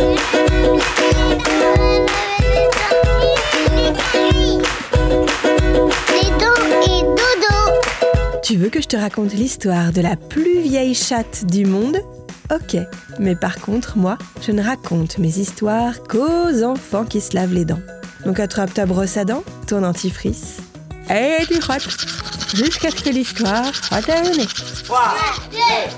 Tu veux que je te raconte l'histoire de la plus vieille chatte du monde ? Ok, mais par contre, moi, je ne raconte mes histoires qu'aux enfants qui se lavent les dents. Donc attrape ta brosse à dents, ton dentifrice, et tu frottes, jusqu'à ce que l'histoire soit terminée. 3, 2,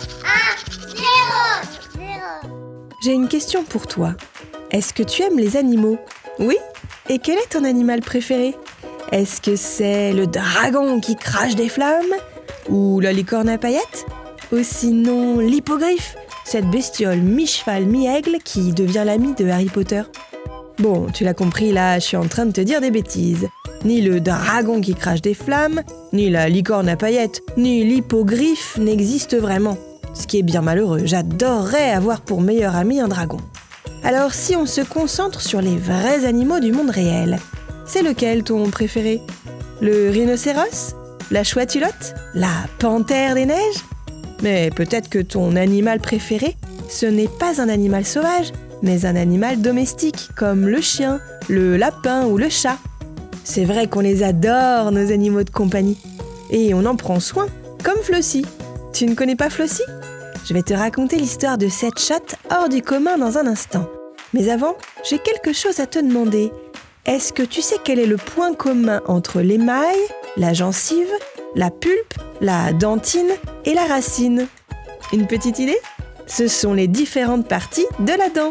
1, 0. J'ai une question pour toi. Est-ce que tu aimes les animaux ? Oui ? Et quel est ton animal préféré ? Est-ce que c'est le dragon qui crache des flammes ? Ou la licorne à paillettes ? Ou sinon l'hippogriffe, cette bestiole mi-cheval, mi-aigle qui devient l'ami de Harry Potter ? Bon, tu l'as compris, là, je suis en train de te dire des bêtises. Ni le dragon qui crache des flammes, ni la licorne à paillettes, ni l'hippogriffe n'existent vraiment. Ce qui est bien malheureux, j'adorerais avoir pour meilleur ami un dragon. Alors si on se concentre sur les vrais animaux du monde réel, c'est lequel ton préféré ? Le rhinocéros ? La chouette-hulotte ? La panthère des neiges ? Mais peut-être que ton animal préféré, ce n'est pas un animal sauvage, mais un animal domestique, comme le chien, le lapin ou le chat. C'est vrai qu'on les adore, nos animaux de compagnie. Et on en prend soin, comme Flossie. Tu ne connais pas Flossie ? Je vais te raconter l'histoire de cette chatte hors du commun dans un instant. Mais avant, j'ai quelque chose à te demander. Est-ce que tu sais quel est le point commun entre l'émail, la gencive, la pulpe, la dentine et la racine ? Une petite idée ? Ce sont les différentes parties de la dent.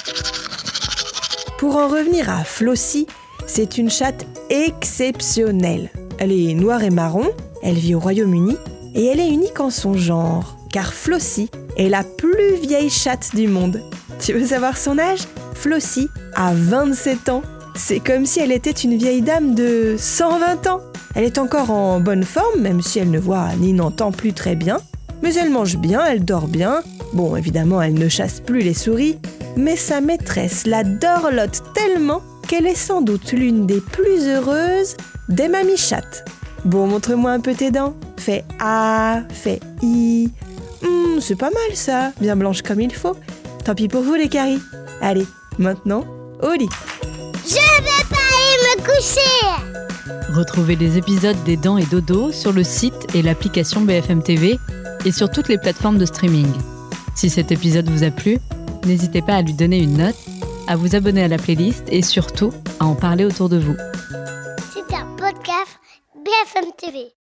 Pour en revenir à Flossie, c'est une chatte exceptionnelle. Elle est noire et marron, elle vit au Royaume-Uni et elle est unique en son genre, car Flossie est la plus vieille chatte du monde. Tu veux savoir son âge ? Flossie a 27 ans. C'est comme si elle était une vieille dame de 120 ans. Elle est encore en bonne forme, même si elle ne voit ni n'entend plus très bien. Mais elle mange bien, elle dort bien. Bon, évidemment, elle ne chasse plus les souris. Mais sa maîtresse la dorlote tellement qu'elle est sans doute l'une des plus heureuses des mamies chattes. Bon, montre-moi un peu tes dents. Fais A, fais I. C'est pas mal ça, bien blanche comme il faut. Tant pis pour vous les caries. Allez, maintenant, au lit. Je vais pas aller me coucher. Retrouvez les épisodes des Dents et Dodo sur le site et l'application BFM TV et sur toutes les plateformes de streaming. Si cet épisode vous a plu, n'hésitez pas à lui donner une note, à vous abonner à la playlist et surtout à en parler autour de vous. C'est un podcast BFM TV.